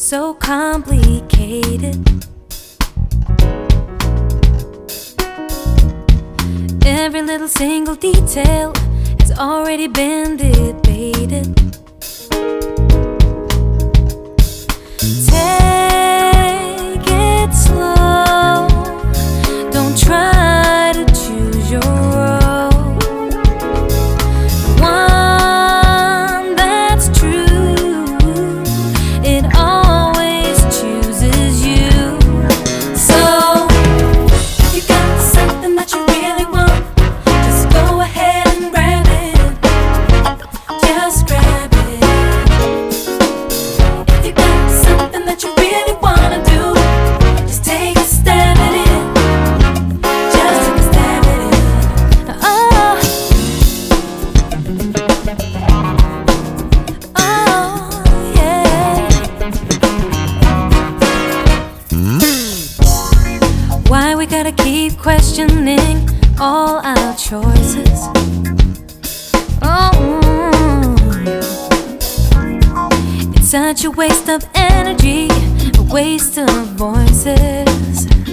so complicated. Every little single detail has already been debated. Take it slow, don't try to choose your role. One that's true, it always chooses you. So if you got something that you really want, just go ahead and grab it. Just grab it. If you got something that you really wanna do, just take a stab at it. Just take a stab at it. Oh, oh yeah. Why we gotta keep questioning all our choices? Oh, it's such a waste of energy, a waste of voices.